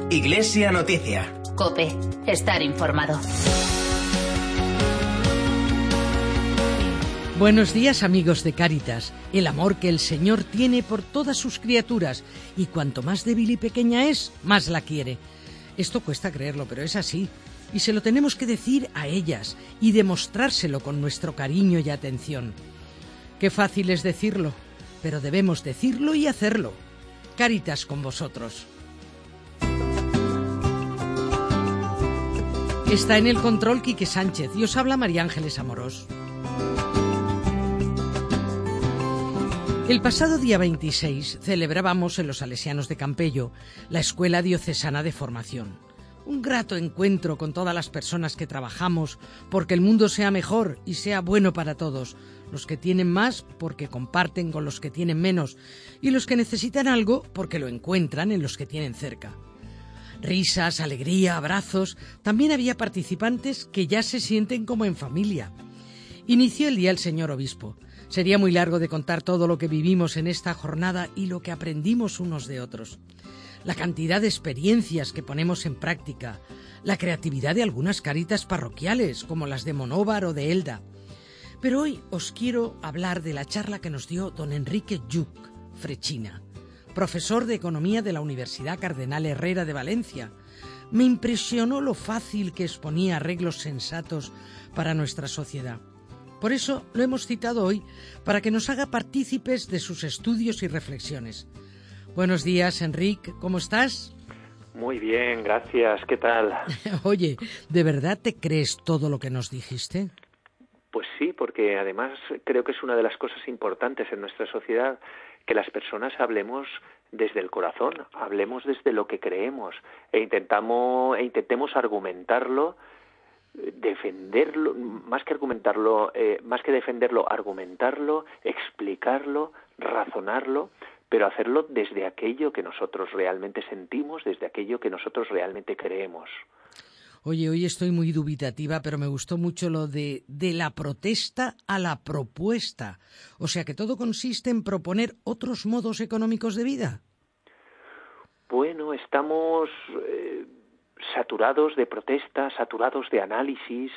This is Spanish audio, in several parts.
Iglesia Noticia. COPE. Estar informado. Buenos días, amigos de Cáritas. El amor que el Señor tiene por todas sus criaturas, y cuanto más débil y pequeña es, más la quiere. Esto cuesta creerlo, pero es así. Y se lo tenemos que decir a ellas y demostrárselo con nuestro cariño y atención. Qué fácil es decirlo, pero debemos decirlo y hacerlo. Cáritas con vosotros. Está en el control Quique Sánchez y os habla María Ángeles Amorós. El pasado día 26 celebrábamos en los Salesianos de Campello la Escuela Diocesana de Formación. Un grato encuentro con todas las personas que trabajamos porque el mundo sea mejor y sea bueno para todos. Los que tienen más porque comparten con los que tienen menos y los que necesitan algo porque lo encuentran en los que tienen cerca. Risas, alegría, abrazos. También había participantes que ya se sienten como en familia. Inició el día el señor obispo. Sería muy largo de contar todo lo que vivimos en esta jornada y lo que aprendimos unos de otros. La cantidad de experiencias que ponemos en práctica, la creatividad de algunas caritas parroquiales, como las de Monóvar o de Elda. Pero hoy os quiero hablar de la charla que nos dio don Enrique Lluch Frechina, profesor de Economía de la Universidad Cardenal Herrera de Valencia. Me impresionó lo fácil que exponía arreglos sensatos para nuestra sociedad. Por eso lo hemos citado hoy, para que nos haga partícipes de sus estudios y reflexiones. Buenos días, Enrique, ¿cómo estás? Muy bien, gracias, ¿qué tal? Oye, ¿de verdad te crees todo lo que nos dijiste? Pues sí, porque además creo que es una de las cosas importantes en nuestra sociedad, que las personas hablemos desde el corazón, hablemos desde lo que creemos e intentemos argumentarlo, defenderlo, más que defenderlo, argumentarlo, explicarlo, razonarlo, pero hacerlo desde aquello que nosotros realmente sentimos, desde aquello que nosotros realmente creemos. Oye, hoy estoy muy dubitativa, pero me gustó mucho lo de la protesta a la propuesta. O sea que todo consiste en proponer otros modos económicos de vida. Bueno, estamos saturados de protestas, saturados de análisis,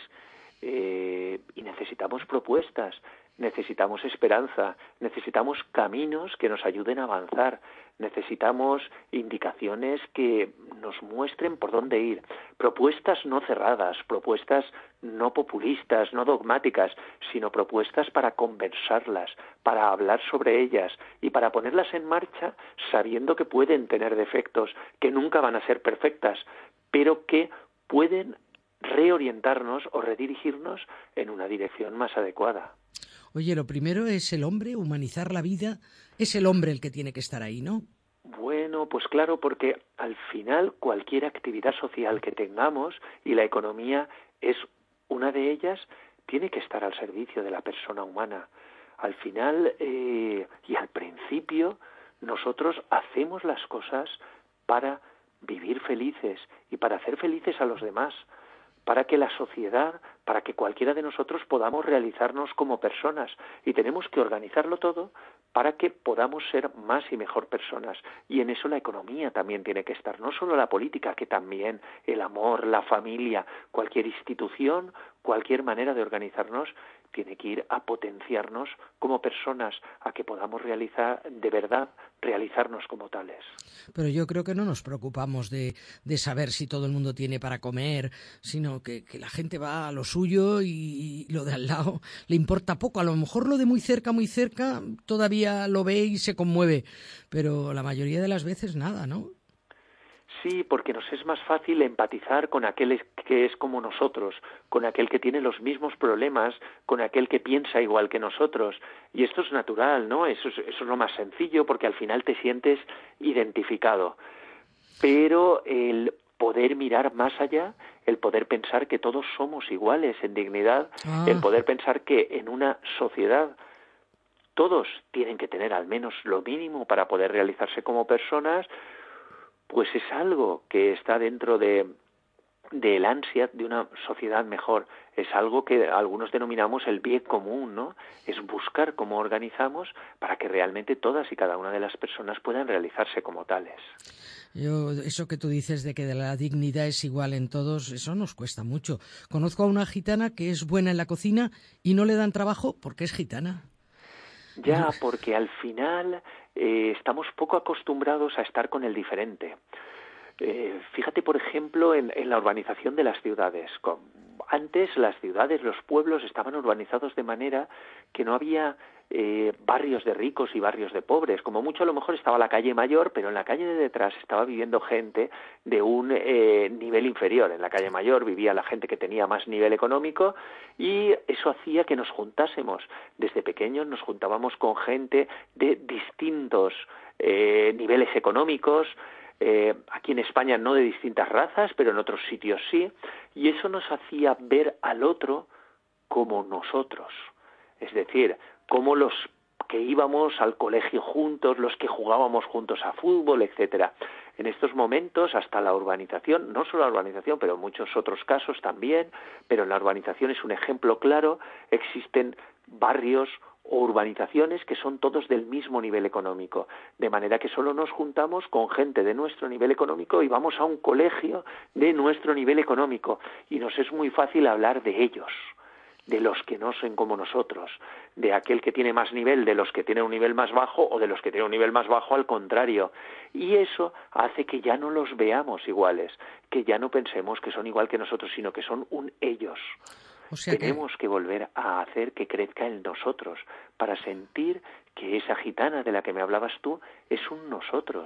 y necesitamos propuestas, necesitamos esperanza, necesitamos caminos que nos ayuden a avanzar, necesitamos indicaciones que nos muestren por dónde ir, propuestas no cerradas, propuestas no populistas, no dogmáticas, sino propuestas para conversarlas, para hablar sobre ellas y para ponerlas en marcha sabiendo que pueden tener defectos, que nunca van a ser perfectas, pero que pueden reorientarnos o redirigirnos en una dirección más adecuada. Oye, lo primero es el hombre, humanizar la vida. Es el hombre el que tiene que estar ahí, ¿no? Bueno, pues claro, porque al final cualquier actividad social que tengamos, y la economía es una de ellas, tiene que estar al servicio de la persona humana. Al final y al principio, nosotros hacemos las cosas para vivir felices y para hacer felices a los demás, para que la sociedad, para que cualquiera de nosotros podamos realizarnos como personas, y tenemos que organizarlo todo para que podamos ser más y mejor personas. Y en eso la economía también tiene que estar, no solo la política, que también el amor, la familia, cualquier institución, cualquier manera de organizarnos tiene que ir a potenciarnos como personas, a que podamos realizarnos como tales. Pero yo creo que no nos preocupamos de saber si todo el mundo tiene para comer, sino que la gente va a lo suyo y lo de al lado le importa poco. A lo mejor lo de muy cerca todavía lo ve y se conmueve, pero la mayoría de las veces nada, ¿no? Sí, porque nos es más fácil empatizar con aquel que es como nosotros, con aquel que tiene los mismos problemas, con aquel que piensa igual que nosotros. Y esto es natural, ¿no? Eso es lo más sencillo, porque al final te sientes identificado. Pero el poder mirar más allá, el poder pensar que todos somos iguales en dignidad, el poder pensar que en una sociedad todos tienen que tener al menos lo mínimo para poder realizarse como personas, pues es algo que está dentro de del ansia de una sociedad mejor. Es algo que algunos denominamos el bien común, ¿no? Es buscar cómo organizamos para que realmente todas y cada una de las personas puedan realizarse como tales. Eso que tú dices de que la dignidad es igual en todos, eso nos cuesta mucho. Conozco a una gitana que es buena en la cocina y no le dan trabajo porque es gitana. Ya, porque al final estamos poco acostumbrados a estar con el diferente. Fíjate, por ejemplo, en la urbanización de las ciudades. Antes las ciudades, los pueblos estaban urbanizados de manera que no había barrios de ricos y barrios de pobres. Como mucho a lo mejor estaba la calle mayor, pero en la calle de detrás estaba viviendo gente de un nivel inferior. En la calle mayor vivía la gente que tenía más nivel económico y eso hacía que nos juntásemos. Desde pequeños nos juntábamos con gente de distintos niveles económicos. Aquí en España no de distintas razas, pero en otros sitios sí, y eso nos hacía ver al otro como nosotros, es decir, como los que íbamos al colegio juntos, los que jugábamos juntos a fútbol, etcétera. En estos momentos, hasta la urbanización, no solo la urbanización, pero muchos otros casos también, pero en la urbanización es un ejemplo claro, existen barrios o urbanizaciones que son todos del mismo nivel económico, de manera que solo nos juntamos con gente de nuestro nivel económico y vamos a un colegio de nuestro nivel económico y nos es muy fácil hablar de ellos, de los que no son como nosotros, de aquel que tiene más nivel, de los que tienen un nivel más bajo o de los que tienen un nivel más bajo al contrario. Y eso hace que ya no los veamos iguales, que ya no pensemos que son igual que nosotros, sino que son un ellos. O sea Tenemos que volver a hacer que crezca el nosotros, para sentir que esa gitana de la que me hablabas tú es un nosotros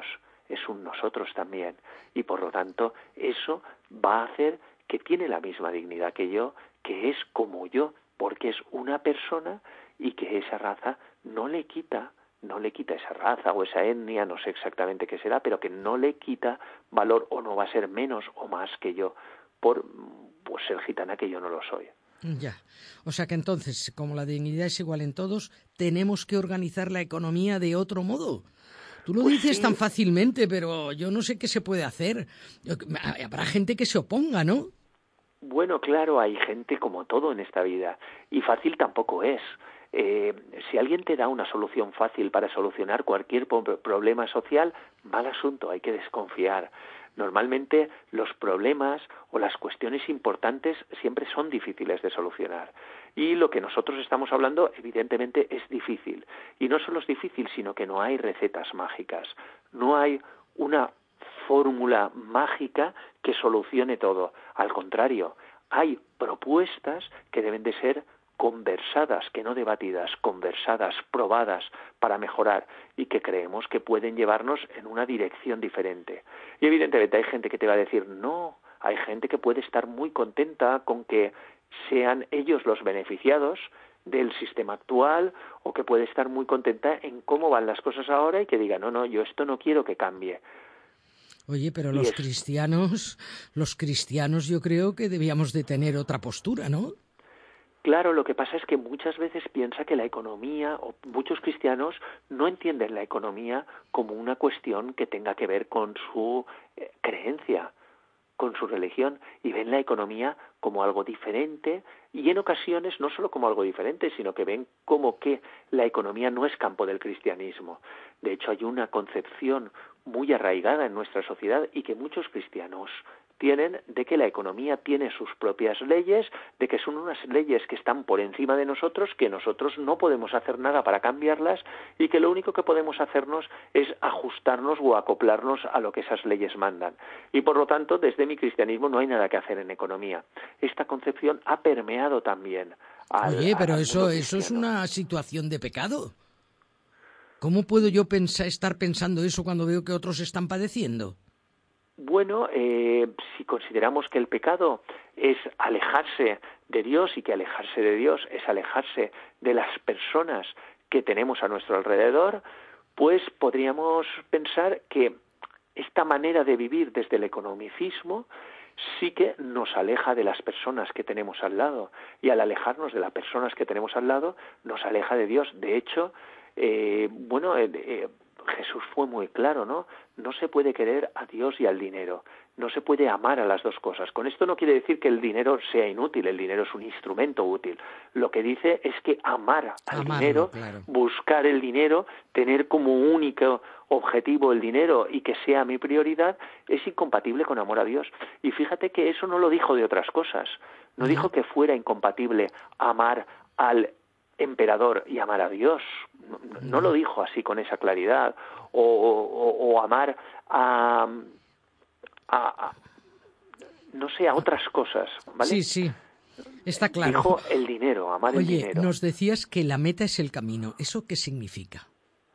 también. Y por lo tanto, eso va a hacer que tiene la misma dignidad que yo, que es como yo, porque es una persona y que esa raza no le quita esa raza o esa etnia, no sé exactamente qué será, pero que no le quita valor o no va a ser menos o más que yo por ser gitana que yo no lo soy. Ya. O sea que entonces, como la dignidad es igual en todos, tenemos que organizar la economía de otro modo. Tú lo dices sí. tan fácilmente, pero yo no sé qué se puede hacer. Habrá gente que se oponga, ¿no? Bueno, claro, hay gente como todo en esta vida, y fácil tampoco es. Si alguien te da una solución fácil para solucionar cualquier problema social, mal asunto, hay que desconfiar. Normalmente los problemas o las cuestiones importantes siempre son difíciles de solucionar. Y lo que nosotros estamos hablando, evidentemente, es difícil. Y no solo es difícil, sino que no hay recetas mágicas. No hay una fórmula mágica que solucione todo. Al contrario, hay propuestas que deben de ser conversadas, que no debatidas, conversadas, probadas para mejorar y que creemos que pueden llevarnos en una dirección diferente. Y evidentemente hay gente que te va a decir no, hay gente que puede estar muy contenta con que sean ellos los beneficiados del sistema actual o que puede estar muy contenta en cómo van las cosas ahora y que diga no, yo esto no quiero que cambie. Oye, pero los cristianos yo creo que debíamos de tener otra postura, ¿no? Claro, lo que pasa es que muchas veces piensa que la economía, o muchos cristianos no entienden la economía como una cuestión que tenga que ver con su creencia, con su religión, y ven la economía como algo diferente, y en ocasiones no solo como algo diferente, sino que ven como que la economía no es campo del cristianismo. De hecho, hay una concepción muy arraigada en nuestra sociedad y que muchos cristianos tienen de que la economía tiene sus propias leyes, de que son unas leyes que están por encima de nosotros, que nosotros no podemos hacer nada para cambiarlas y que lo único que podemos hacernos es ajustarnos o acoplarnos a lo que esas leyes mandan. Y por lo tanto, desde mi cristianismo no hay nada que hacer en economía. Esta concepción ha permeado también Oye, pero al eso mundo es cristiano. una situación de pecado. ¿Cómo puedo yo estar pensando eso cuando veo que otros están padeciendo? Bueno, si consideramos que el pecado es alejarse de Dios y que alejarse de Dios es alejarse de las personas que tenemos a nuestro alrededor, pues podríamos pensar que esta manera de vivir desde el economicismo sí que nos aleja de las personas que tenemos al lado, y al alejarnos de las personas que tenemos al lado nos aleja de Dios. De hecho, Jesús fue muy claro, ¿no? No se puede querer a Dios y al dinero. No se puede amar a las dos cosas. Con esto no quiere decir que el dinero sea inútil, el dinero es un instrumento útil. Lo que dice es que amar al dinero, claro. buscar el dinero, tener como único objetivo el dinero y que sea mi prioridad, es incompatible con amor a Dios. Y fíjate que eso no lo dijo de otras cosas. No dijo que fuera incompatible amar al emperador y amar a Dios. No lo dijo así con esa claridad. O amar a no sé, a otras cosas, ¿vale? Sí, está claro. Dijo el dinero, amar el dinero. Oye, nos decías que la meta es el camino. ¿Eso qué significa?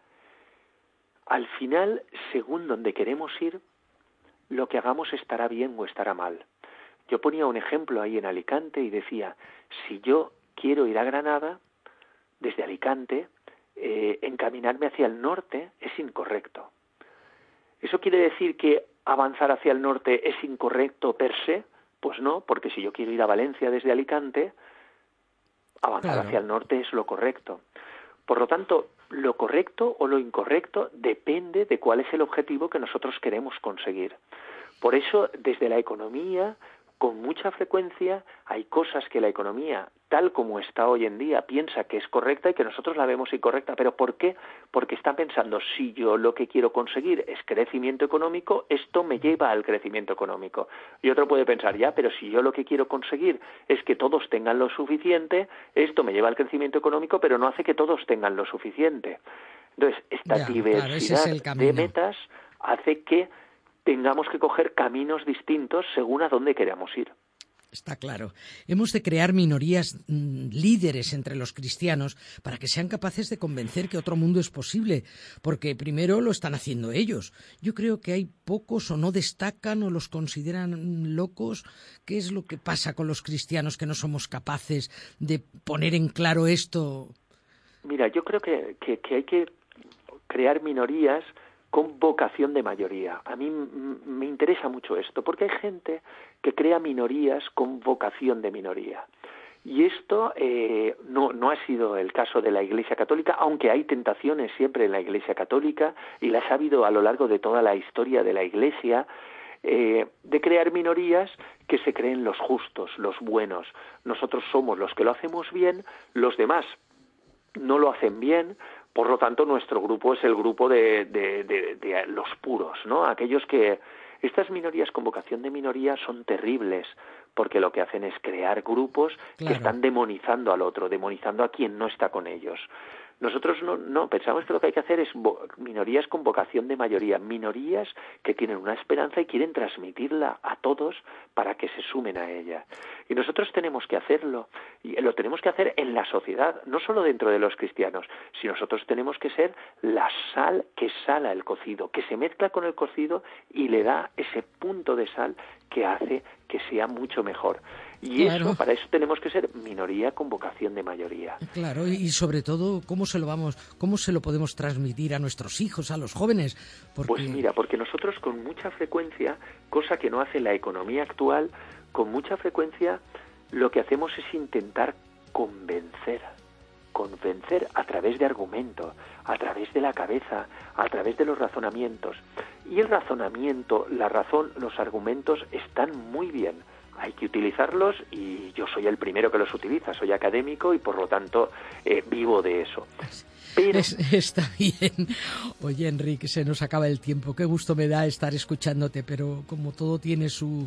Al final, según donde queremos ir, lo que hagamos estará bien o estará mal. Yo ponía un ejemplo ahí en Alicante y decía, si yo quiero ir a Granada, desde Alicante, encaminarme hacia el norte es incorrecto. ¿Eso quiere decir que avanzar hacia el norte es incorrecto per se? Pues no, porque si yo quiero ir a Valencia desde Alicante, avanzar hacia el norte es lo correcto. Por lo tanto, lo correcto o lo incorrecto depende de cuál es el objetivo que nosotros queremos conseguir. Por eso, desde la economía, con mucha frecuencia hay cosas que la economía, tal como está hoy en día, piensa que es correcta y que nosotros la vemos incorrecta. ¿Pero por qué? Porque está pensando, si yo lo que quiero conseguir es crecimiento económico, esto me lleva al crecimiento económico. Y otro puede pensar, ya, pero si yo lo que quiero conseguir es que todos tengan lo suficiente, esto me lleva al crecimiento económico, pero no hace que todos tengan lo suficiente. Entonces, esta diversidad de metas hace que tengamos que coger caminos distintos según a dónde queramos ir. Está claro. Hemos de crear minorías líderes entre los cristianos para que sean capaces de convencer que otro mundo es posible, porque primero lo están haciendo ellos. Yo creo que hay pocos o no destacan o los consideran locos. ¿Qué es lo que pasa con los cristianos que no somos capaces de poner en claro esto? Mira, yo creo que hay que crear minorías con vocación de mayoría. A mí me interesa mucho esto, porque hay gente que crea minorías con vocación de minoría. Y esto no ha sido el caso de la Iglesia Católica, aunque hay tentaciones siempre en la Iglesia Católica, y las ha habido a lo largo de toda la historia de la Iglesia, de crear minorías que se creen los justos, los buenos. Nosotros somos los que lo hacemos bien, los demás no lo hacen bien. Por lo tanto, nuestro grupo es el grupo de los puros, ¿no? Aquellos que... Estas minorías con vocación de minoría son terribles, porque lo que hacen es crear grupos que están demonizando al otro, demonizando a quien no está con ellos. Nosotros no pensamos que lo que hay que hacer es minorías con vocación de mayoría, minorías que tienen una esperanza y quieren transmitirla a todos para que se sumen a ella. Y nosotros tenemos que hacerlo, y lo tenemos que hacer en la sociedad, no solo dentro de los cristianos, sino nosotros tenemos que ser la sal que sala el cocido, que se mezcla con el cocido y le da ese punto de sal que hace que sea mucho mejor. Y eso, para eso tenemos que ser minoría con vocación de mayoría. Claro, y sobre todo, ¿cómo se lo podemos transmitir a nuestros hijos, a los jóvenes? Pues mira, porque nosotros con mucha frecuencia, cosa que no hace la economía actual, con mucha frecuencia lo que hacemos es intentar convencer a través de argumentos, a través de la cabeza, a través de los razonamientos. Y el razonamiento, la razón, los argumentos están muy bien. Hay que utilizarlos y yo soy el primero que los utiliza, soy académico y por lo tanto vivo de eso. Pero... Está bien. Oye, Enrique, se nos acaba el tiempo. Qué gusto me da estar escuchándote, pero como todo tiene su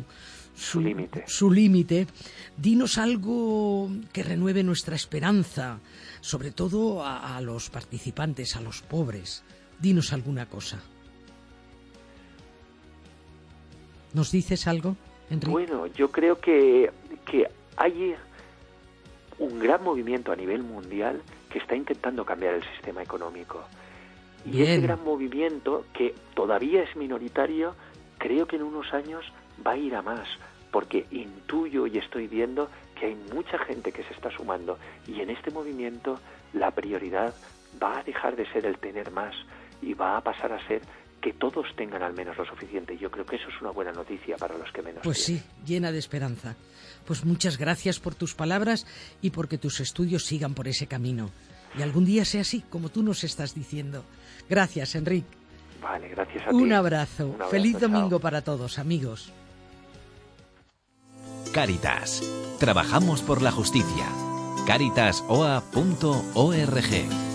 límite, dinos algo que renueve nuestra esperanza, sobre todo a los participantes, a los pobres. Dinos alguna cosa. ¿Nos dices algo, Enrique? Bueno, yo creo que hay un gran movimiento a nivel mundial que está intentando cambiar el sistema económico. Y ese gran movimiento, que todavía es minoritario, creo que en unos años va a ir a más, porque intuyo y estoy viendo que hay mucha gente que se está sumando, y en este movimiento la prioridad va a dejar de ser el tener más y va a pasar a ser que todos tengan al menos lo suficiente. Yo creo que eso es una buena noticia para los que menos Pues tienen. Sí, llena de esperanza. Pues muchas gracias por tus palabras y porque tus estudios sigan por ese camino. y algún día sea así, como tú nos estás diciendo. Gracias, Enric. Vale, gracias a ti. Un abrazo. Feliz domingo chao. para todos, amigos. Cáritas. Trabajamos por la justicia. Caritasoa.org